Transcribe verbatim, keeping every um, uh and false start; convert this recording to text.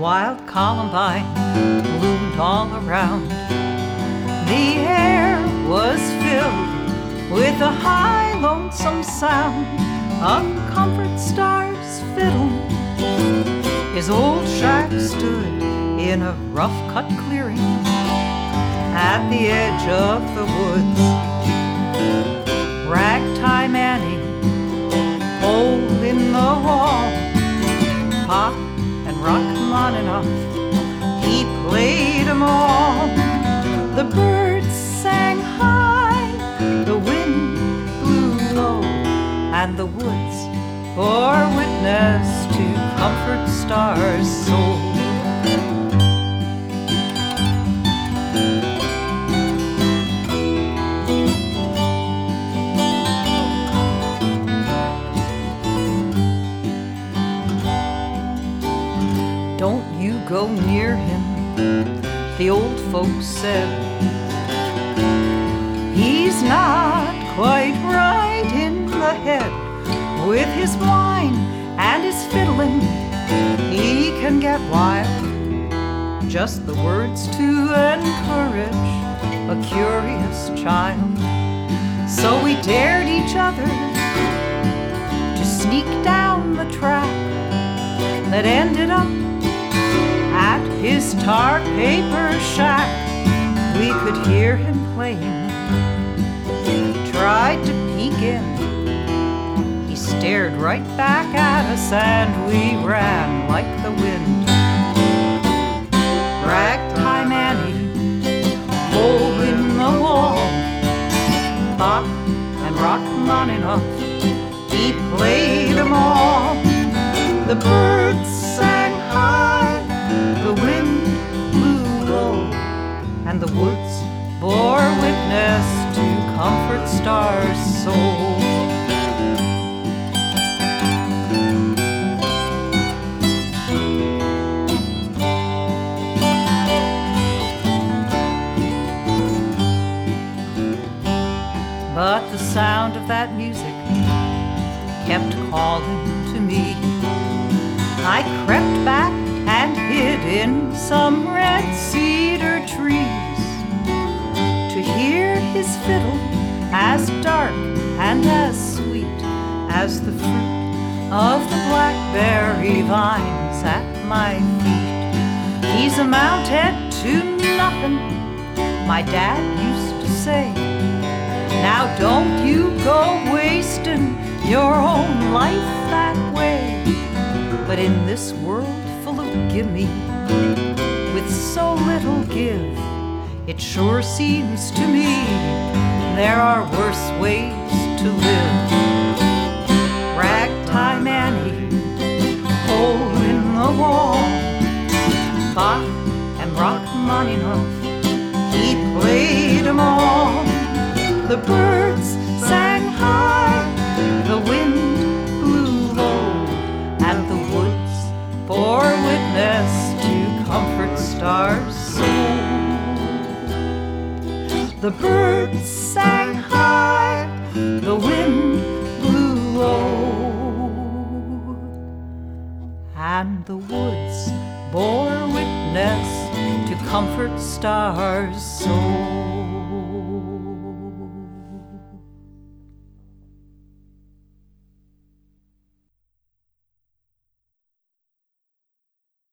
wild columbine bloomed all around. The air was filled with a high, lonesome sound of Comfort Star's fiddle. His old shack stood in a rough-cut clearing at the edge of the woods. Ragtime Annie, hole in the wall, Pop and Rachmaninoff, he played 'em all. The birds sang high, the wind blew low, and the woods bore witness to Comfort Star's soul. Don't you go near him, the old folks said. He's not quite right in the head. With his wine and his fiddling, he can get wild. Just the words to encourage a curious child. So we dared each other to sneak down the track that ended up at his tar paper shack. We could hear him playing. Tried to peek in. He stared right back at us and we ran like the wind. Ragtime Annie, hole in the wall, Bach and Rachmaninoff, he played 'em all. The birds sang high, the wind blew low, and the woods bore witness to Comfort Star's soul. But the sound of that music kept calling to me. I crept back and hid in some red cedar trees to hear his fiddle, as dark and as sweet as the fruit of the blackberry vines at my feet. He's amounted to nothing, my dad used to say. Now don't you go wasting your own life that way. But in this world full of gimme, with so little give, it sure seems to me there are worse ways to live. Ragtime Annie, hole in the wall, Bach and Rachmaninoff, he played 'em all. The birds sang high, the wind blew low, and the woods bore witness to Comfort Star's soul. The birds sang high, the wind blew low, and the woods bore witness to Comfort Star's soul.